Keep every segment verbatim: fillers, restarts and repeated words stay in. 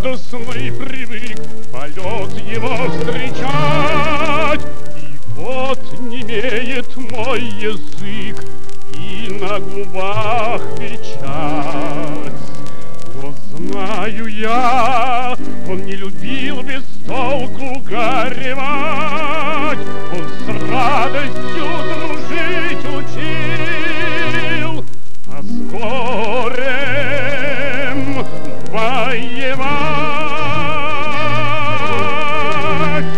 радостный привык полет его встречать. И вот немеет мой язык, и на губах печать. Но знаю я, он не любил без толку горевать. Он с радостью дружить учил, а с горем воевать.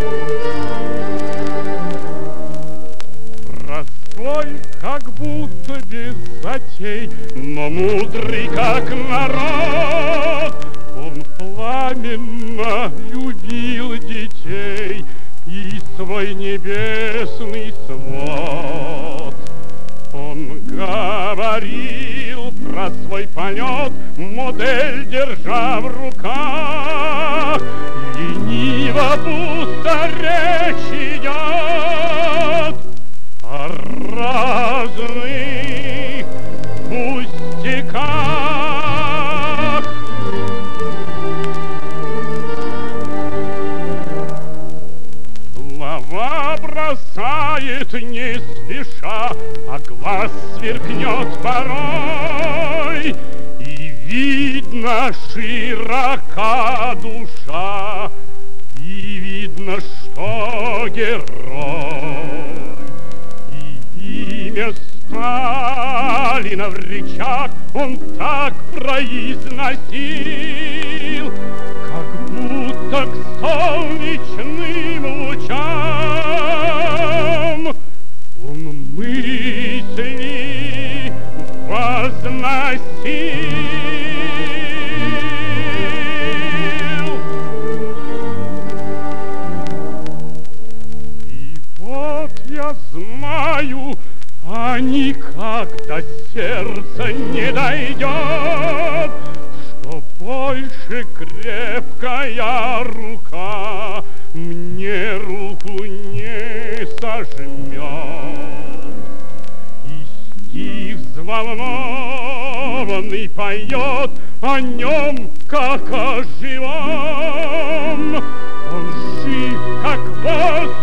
Простой, как будто без затей, но мудрый, как народ. Он пламенно любил детей и свой небесный свод. Он говорил про свой полет, модель держа в руках. Лениво пусто речь идет о разных пустяках. Слова бросает не спеша, а глаз сверкнет порой, и видно широка душа, и видно, что герой. И имя Сталина в речах он так произносил, как будто к солнечным лучам он мысли возносил. И вот я знаю, а никак до сердца не дойдет, что больше крепкая рука мне руку не сожмет. И стих взволнованный поет о нем, как о живом. Он жив, как воздух